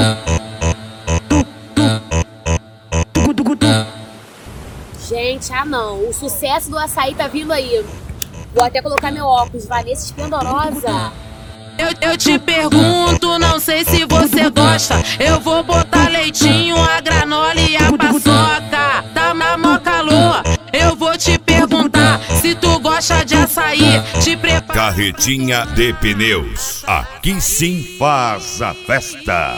Gente, não. O sucesso do açaí tá vindo aí. Vou até colocar meu óculos. Vanessa Esplendorosa. Eu te pergunto, não sei se você gosta. Eu vou botar leitinho, a granola e a paçoca. Tá na mó calor. Eu vou te perguntar se tu gosta de açaí. Te prepara. Carretinha de Pneus. Aqui sim faz a festa.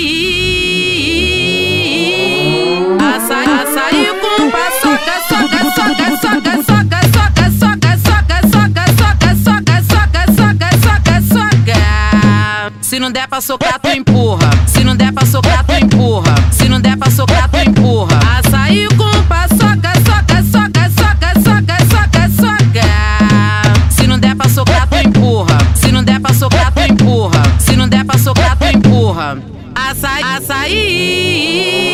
Açaí com paçoca, soca, soca, soca, soca, soca, soca, soca, soca, soca, soca, soca, soca, soca, soca. Se não der pra socar, tu empurra. Se não der pra socar, tu empurra. Se não der pra socar, tu empurra. Açaí com paçoca, soca, soca, soca, soca, soca, soca. Se não der pra socar, tu empurra. Se não der pra socar, tu empurra. Se não der pra socar, tu empurra. Açaí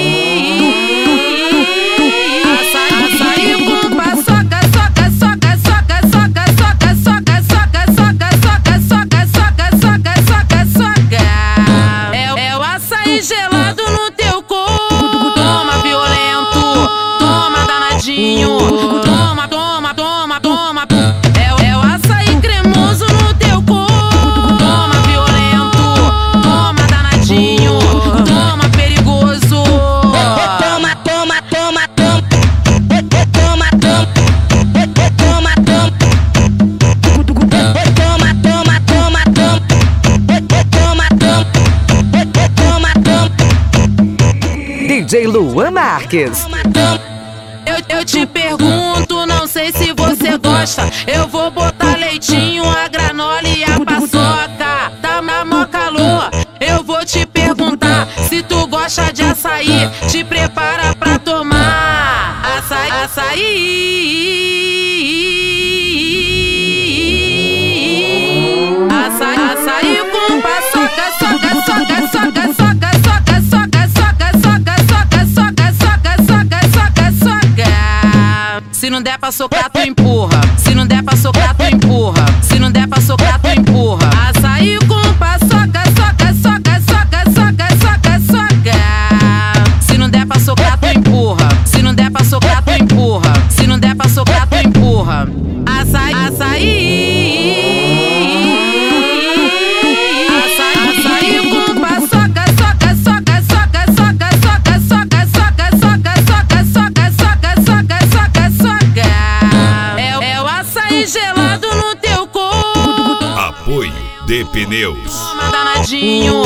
com paçoca, soca, soca, soca, soca, soca, soca, soca, soca, soca, soca, soca, soca, soca, soca. É o açaí gelado no teu corpo. Toma violento, toma danadinho. Toma, toma, toma, toma. É o açaí cremoso no teu corpo. Toma violento, toma danadinho. Toma perigoso. Toma, toma, toma, toma. Toma, toma. Toma, toma. Toma, toma, toma, toma. Toma, toma. Toma, toma. DJ Luan Marques. Eu te pergunto, não sei se você gosta. Eu vou botar leitinho, a granola e a paçoca. Tá na mó calor. Eu vou te perguntar se tu gosta de açaí. Te prepara pra tomar açaí com paçoca, soca, soca, soca, soca, soca, soca, soca, soca, soca, soca, soca, soca, soca, soca. Se não der pra socar, tu empurra. Se não der pra socar, tu empurra. Se não der pra socar, tu empurra. Açaí com paçoca, soca, soca, soca, soca, soca, soca. Se não der pra socar, tu empurra. Se não der pra socar, tu empurra. Se não der pra socar, tu empurra. Açaí com paçoca, soca, soca, soca, soca, soca, soca, soca, soca, soca, soca, soca, soca, soca, soca. É o açaí gelado no teu corpo. Apoio de Pneus. Toma danadinho.